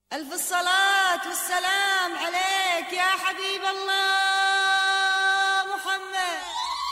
ألف الصلاة والسلام عليك يا حبيب الله محمد.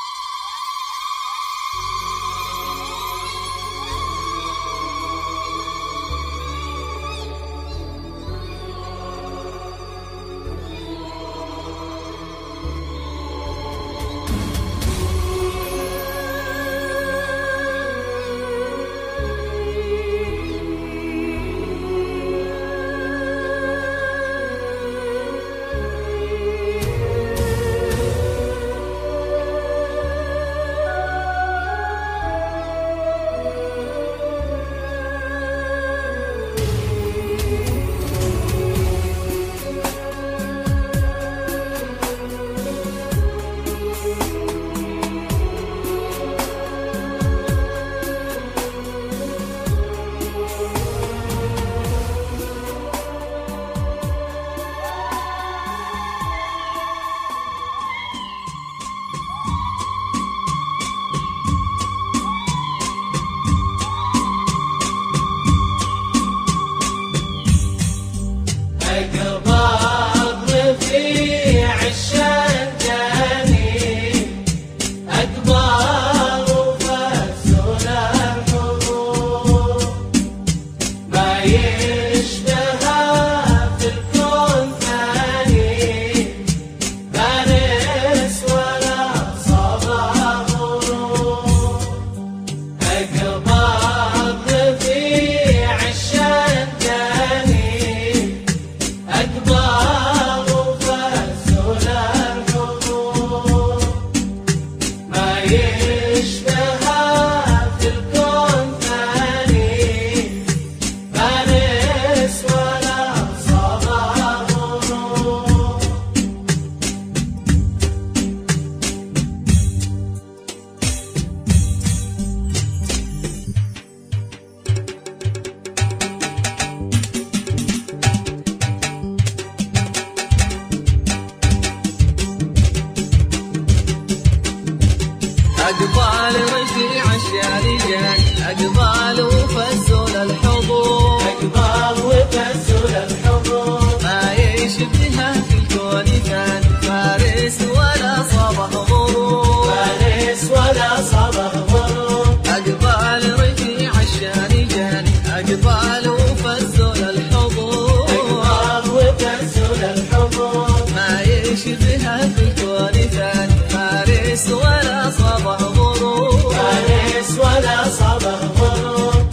أقبال رفيع الشارجان أقبال وفزول الحضور أقبال وفزول الحضور ما يشبهها في الكون كان فارس ولا صبح غروب فارس ولا صبح غروب أقبال رفيع الشارجان أقبال وفزول الحضور أقبال وفزول الحضور ما يشبهها في الكون كان فارس ولا صبح غروب فارس ولا صبح غروب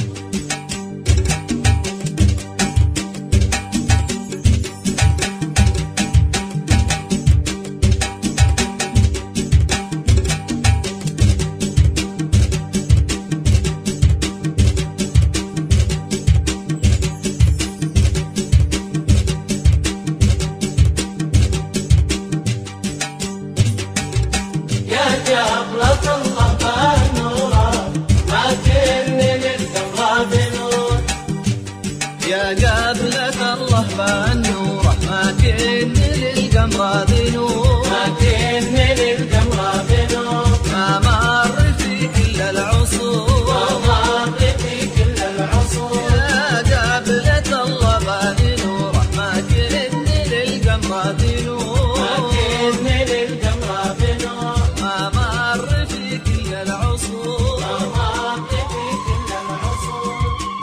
يا جبلة الله بالنور ما كني للقمر بنور يا قابلة الله بالنور ما كن للقمر بنور ما كني للقمر بنور ما مر في كل العصور ما مر في كل العصور يا قابلة الله بالنور ما كن للقمر بنور ما كني للقمر بنور ما مر في كل العصور ما مر في كل العصور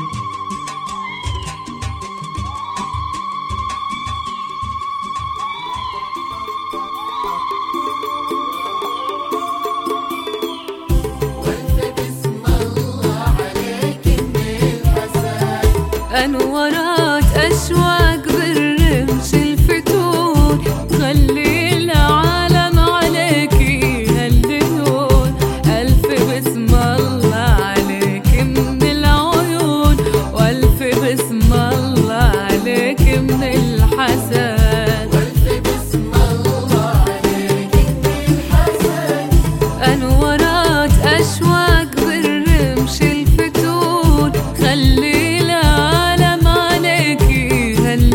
أنورات أشواق بالرمش الفتون خلي العالم عليك يهللون ألف بسم الله عليك من العيون وألف بسم الله عليك من الحسن والف بسم الله عليك من الحسن أنورات أشواق بالرمش الفتون خلي العالم عليك يهللون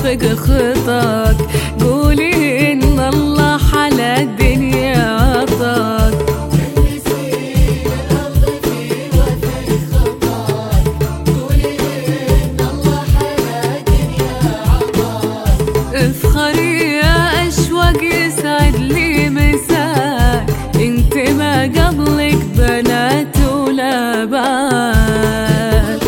وفق خطاك، قولي إن الله على الدنيا عطاك. افخري يا أشواق يسعد لي مساك، انت ما قبلك بنات ولا بات.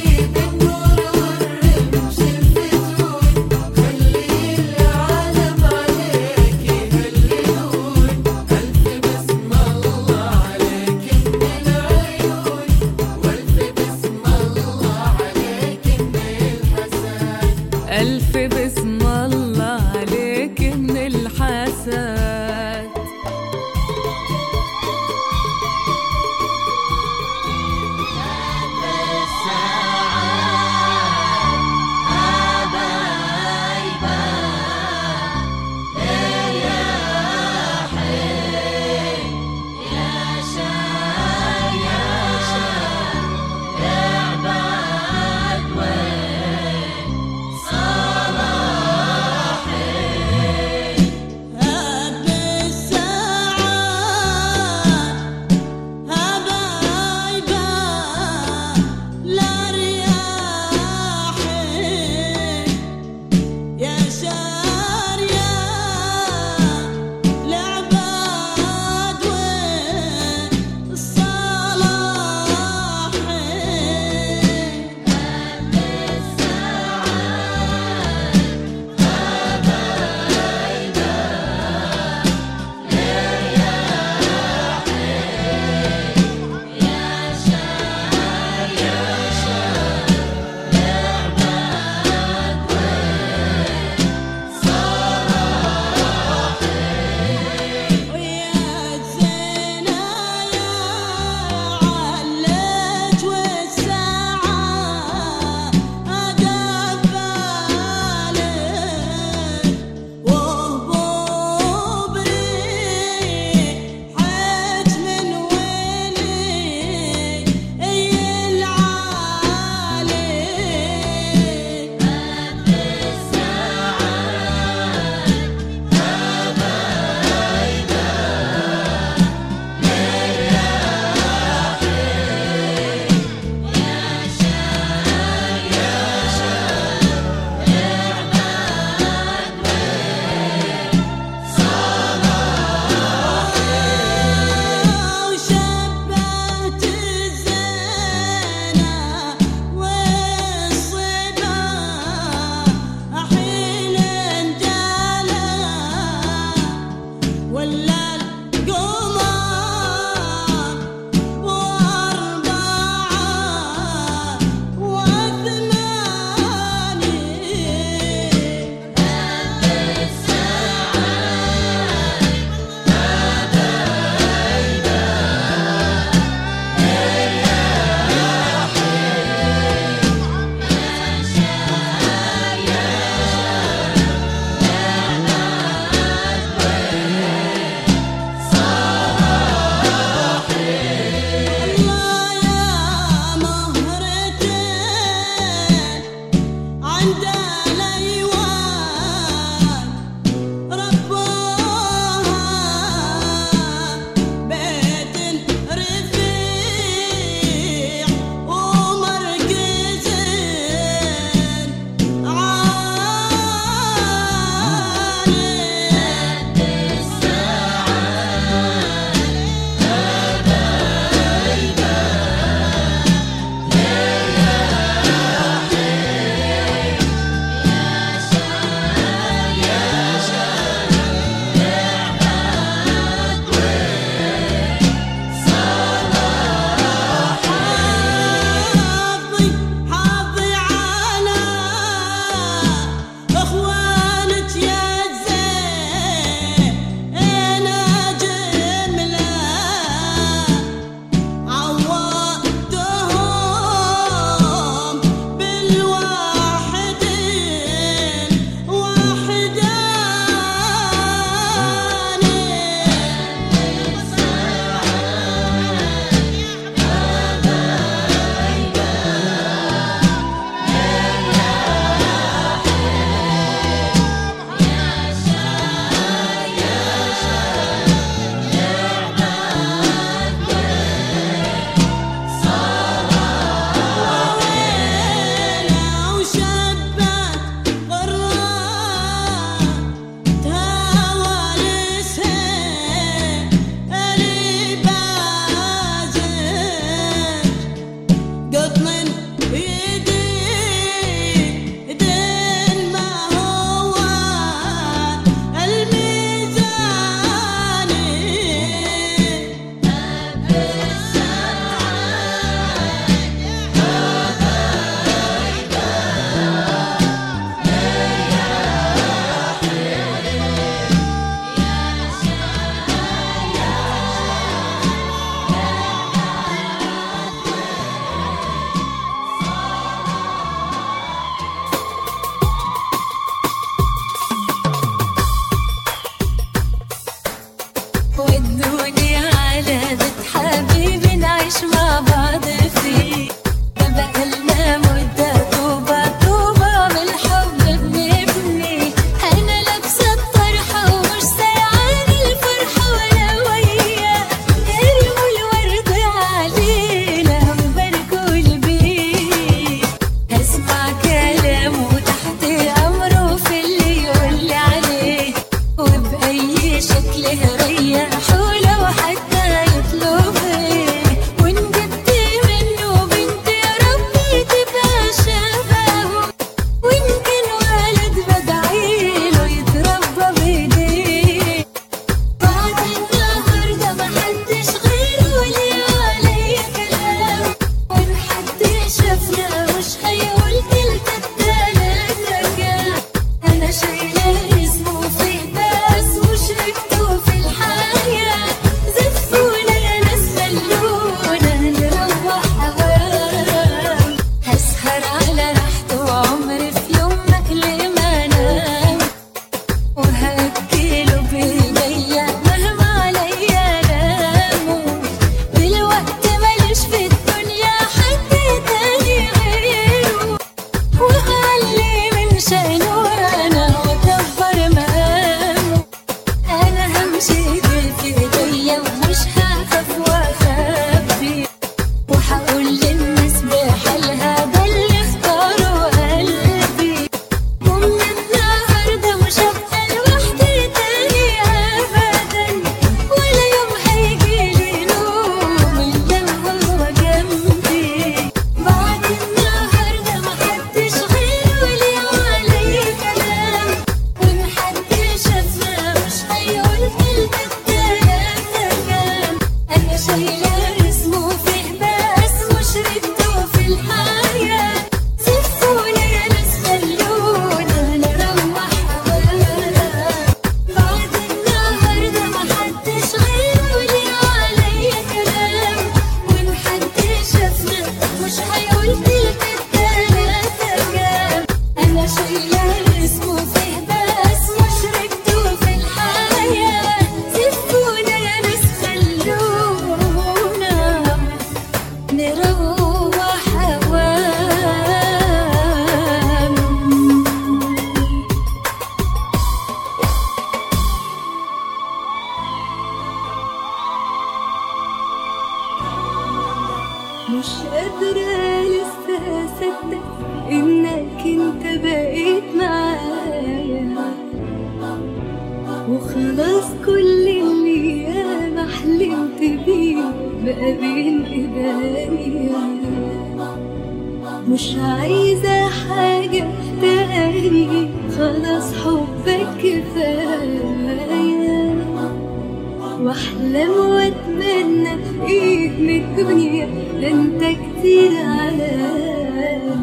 ألف بسم الله عليك من الحسد. بقى بين ايديا. مش عايزة حاجة تاني، خلاص حبك كفاية. واحلم واتمنى ايه من الدنيا، ده انت كتير عليا.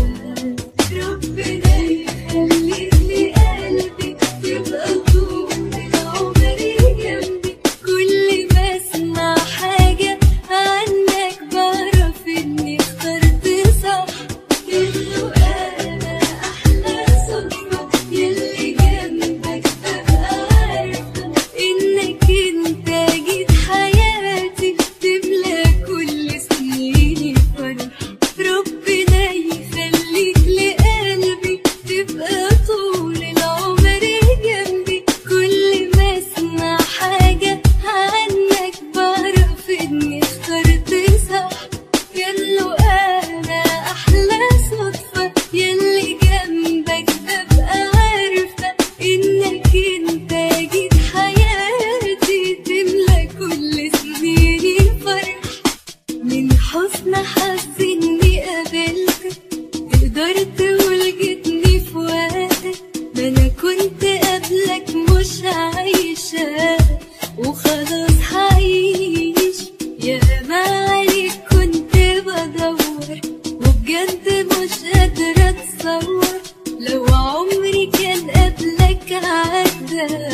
ربنا يخليك لي قلبي، تبقى طول العمر جنبي. كل ما اسمع حاجة عنك بعرف اني اخترت صح. انه انا احلى صدفة، يلي جنبك ببقى عارفة انك انت جيت حياتي، تملى كل سنيني فرح. ربنا يخليك لقلبي، تبقى طول العمر جنبي. كل ما اسمع حاجة عنك بعرف اني اخترت صح. ياللو انا احلى صدفة، يلي جنبك ببقى عارفة انك انت جيت حياتي، تملى كل سنيني فرح. من حسن حظي اني قابلتك، تقدر تقول جيتني في وقتك. ده انا كنت قبلك مش عايشة، وخلاص هعيش. يا ما عليك كنت بدور، وبجد مش قادرة اتصور لو عمري كان قبلك عدى.